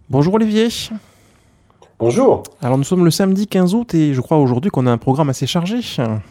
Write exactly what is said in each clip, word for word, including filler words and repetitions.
Bonjour Olivier. Bonjour. Alors nous sommes le samedi quinze août et je crois aujourd'hui qu'on a un programme assez chargé.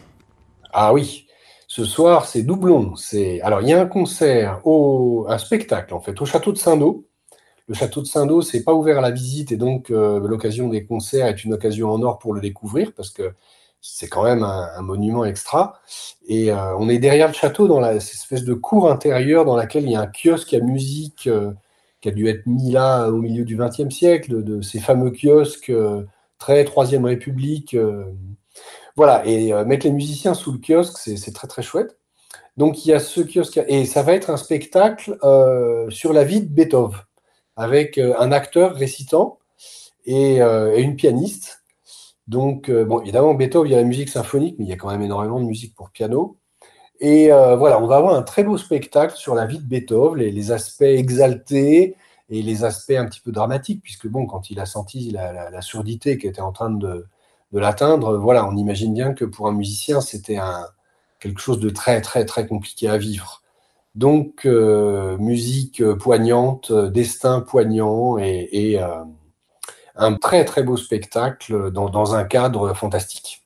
Ah oui, ce soir c'est doublon. C'est alors il y a un concert au un spectacle en fait au château de Saint-Do. Le château de Saint-Do, c'est pas ouvert à la visite et donc euh, l'occasion des concerts est une occasion en or pour le découvrir parce que c'est quand même un, un monument extra. Et euh, on est derrière le château dans la, cette espèce de cour intérieure dans laquelle il y a un kiosque à musique euh, qui a dû être mis là au milieu du vingtième siècle, de, de ces fameux kiosques euh, très Troisième République. euh, Voilà, et euh, mettre les musiciens sous le kiosque, c'est c'est très très chouette. Donc il y a ce kiosque, et ça va être un spectacle euh, sur la vie de Beethoven, avec euh, un acteur récitant et, euh, et une pianiste. Donc, euh, bon, évidemment, Beethoven, il y a la musique symphonique, mais il y a quand même énormément de musique pour piano. Et euh, voilà, on va avoir un très beau spectacle sur la vie de Beethoven, les, les aspects exaltés et les aspects un petit peu dramatiques, puisque bon, quand il a senti la, la, la surdité qui était en train de, de l'atteindre, voilà, on imagine bien que pour un musicien, c'était un, quelque chose de très, très, très compliqué à vivre. Donc, euh, musique poignante, destin poignant et, et euh, un très, très beau spectacle dans, dans un cadre fantastique.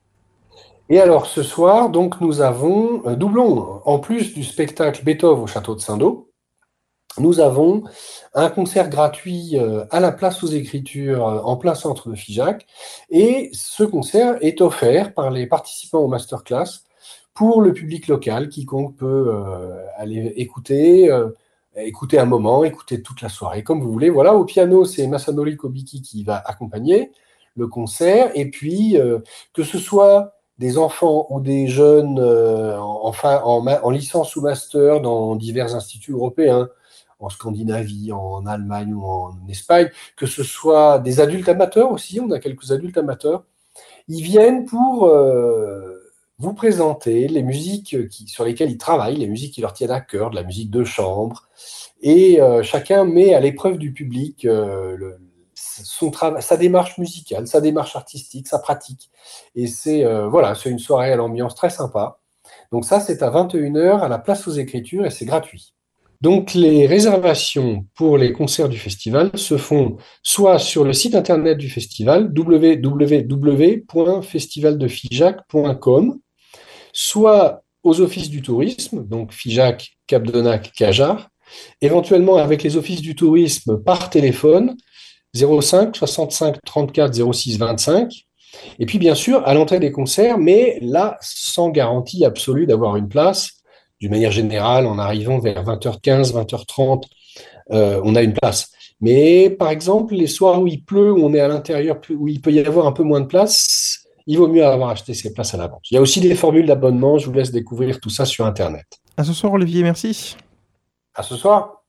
Et alors ce soir, donc nous avons un doublon. En plus du spectacle Beethoven au château de Saint-Do, nous avons un concert gratuit euh, à la place aux Écritures euh, en plein centre de Figeac. Et ce concert est offert par les participants au masterclass pour le public local. Quiconque peut euh, aller écouter, euh, écouter un moment, écouter toute la soirée, comme vous voulez. Voilà, au piano, c'est Masanori Kobiki qui va accompagner le concert. Et puis, euh, que ce soit des enfants ou des jeunes euh, en, en, fin- en ma- en licence ou master dans divers instituts européens, en Scandinavie, en Allemagne ou en Espagne, que ce soit des adultes amateurs aussi, on a quelques adultes amateurs, ils viennent pour euh, vous présenter les musiques qui, sur lesquelles ils travaillent, les musiques qui leur tiennent à cœur, de la musique de chambre, et euh, chacun met à l'épreuve du public euh, le, son travail, sa démarche musicale, sa démarche artistique, sa pratique. Et c'est euh, voilà, c'est une soirée à l'ambiance très sympa. Donc ça, c'est à vingt et une heures à la Place aux Écritures et c'est gratuit. Donc, les réservations pour les concerts du festival se font soit sur le site internet du festival, w w w point festival de figeac point com, soit aux offices du tourisme, donc Figeac, Cap-de-Nac, Cajar, éventuellement avec les offices du tourisme par téléphone, zéro cinq soixante-cinq trente-quatre zéro six vingt-cinq, et puis bien sûr à l'entrée des concerts, mais là sans garantie absolue d'avoir une place. D'une manière générale, en arrivant vers vingt heures quinze, vingt heures trente, euh, on a une place. Mais par exemple, les soirs où il pleut, où on est à l'intérieur, où il peut y avoir un peu moins de place, il vaut mieux avoir acheté ses places à l'avance. Il y a aussi des formules d'abonnement, je vous laisse découvrir tout ça sur Internet. À ce soir Olivier, merci. À ce soir.